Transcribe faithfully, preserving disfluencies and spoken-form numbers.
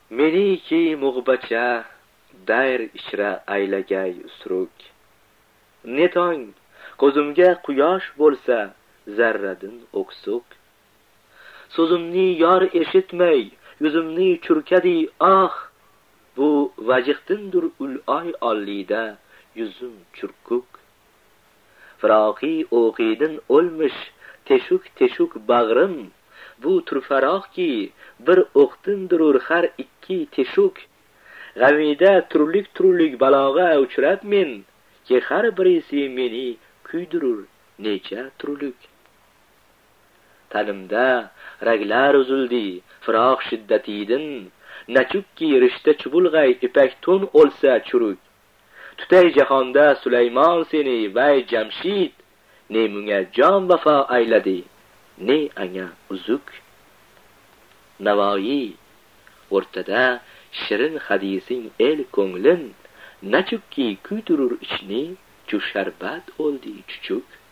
meniki mug'bacha dayr ishra aylagay usruk. Netong ko'zimga quyosh bo'lsa zarradin o'ksuk. So'zimni yor eshitmay yuzimni churkadi ah, bu vajihdindir ul'oy ollida yuzim churkuk. Firoqi o'qidin o'lmish teshuk teshuk bag'rim, bu turfaroqki bir o'qdindirur har ikki teshuk. G'amida turlik turlik balog'a uchrab men, ki har birisi meni kuydirur necha turlik. Tanimda raglar uzildi firoq shiddatidin, nachukki rishta chubulg'ay ipak to'n o'lsa churuk. Tutay jahonda Sulaymon seni vay Jamshid, ne munga jon vafo ayladi, ne anga uzuk. Navoiy o'rtada shirin hadising el ko'nglin, nachukki kuydirur ichni, chu sharbat o'ldi chuchuk.